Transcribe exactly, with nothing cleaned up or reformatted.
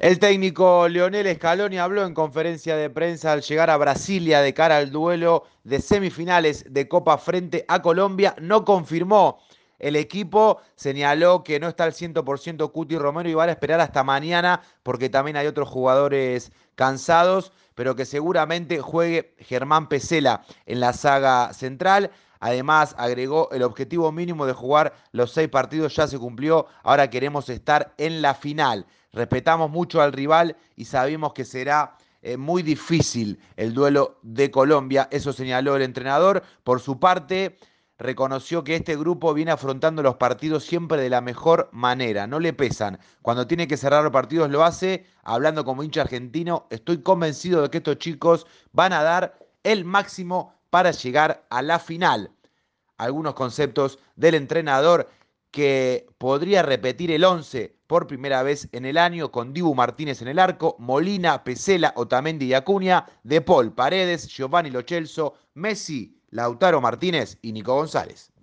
El técnico Leonel Scaloni habló en conferencia de prensa al llegar a Brasilia de cara al duelo de semifinales de Copa frente a Colombia. No confirmó el equipo, señaló que no está al cien por ciento Cuti Romero y van a esperar hasta mañana porque también hay otros jugadores cansados, pero que seguramente juegue Germán Pesela en la saga central. Además, agregó el objetivo mínimo de jugar los seis partidos ya se cumplió, ahora queremos estar en la final. Respetamos mucho al rival y sabemos que será eh, muy difícil el duelo de Colombia, eso señaló el entrenador. Por su parte, reconoció que este grupo viene afrontando los partidos siempre de la mejor manera, no le pesan. Cuando tiene que cerrar los partidos lo hace, hablando como hincha argentino, estoy convencido de que estos chicos van a dar el máximo para llegar a la final. Algunos conceptos del entrenador que podría repetir el once por primera vez en el año con Dibu Martínez en el arco, Molina, Pesela, Otamendi y Acuña, De Paul, Paredes, Giovanni Lo Celso, Messi, Lautaro Martínez y Nico González.